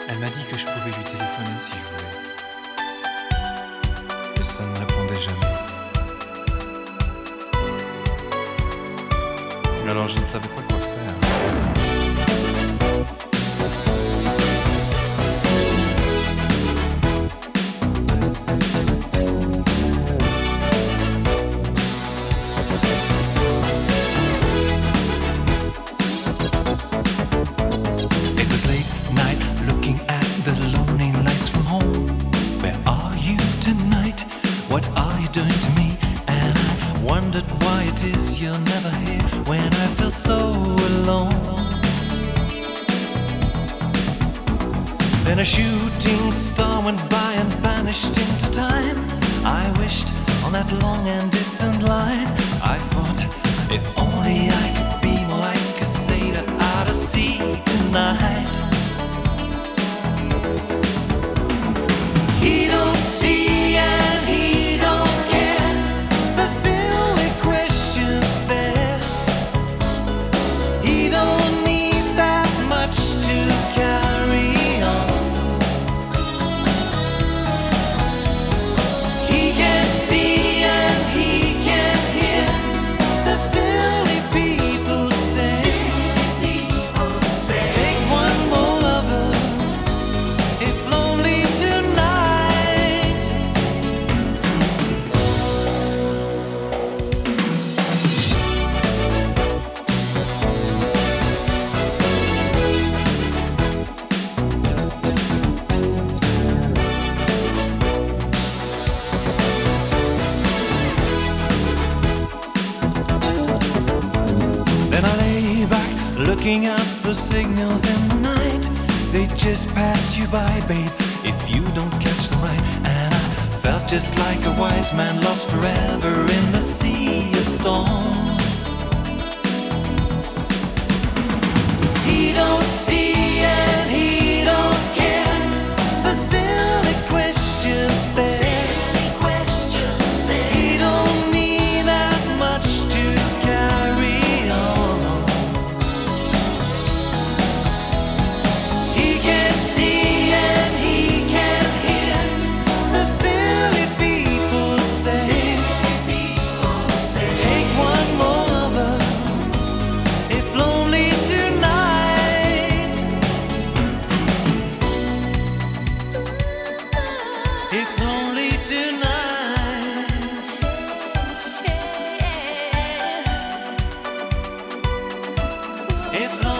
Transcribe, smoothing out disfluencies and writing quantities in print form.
Elle m'a dit que je pouvais lui téléphoner si je voulais. Et ça ne répondait jamais. Alors je ne savais pas quoi faire. Then a shooting star went by and vanished into time. I wished on that long and distant line. I thought, if only I could be more like a sailor out at sea tonight. He don't see and he don't care the silly questions there. He don't need that much to carry on. He can see and he can hear the silly people say, take one more lover if lonely tonight. Then I lay back, looking out for signals in the night. They just pass you by, babe, if you don't catch the light. And I felt just like a wise man lost forever in the sea of storms. He don't see and he don't care the silly questions there. He don't need that much to carry on. He can see and he can hear the silly people say, take one more lover if lonely tonight. If lonely tonight. If lonely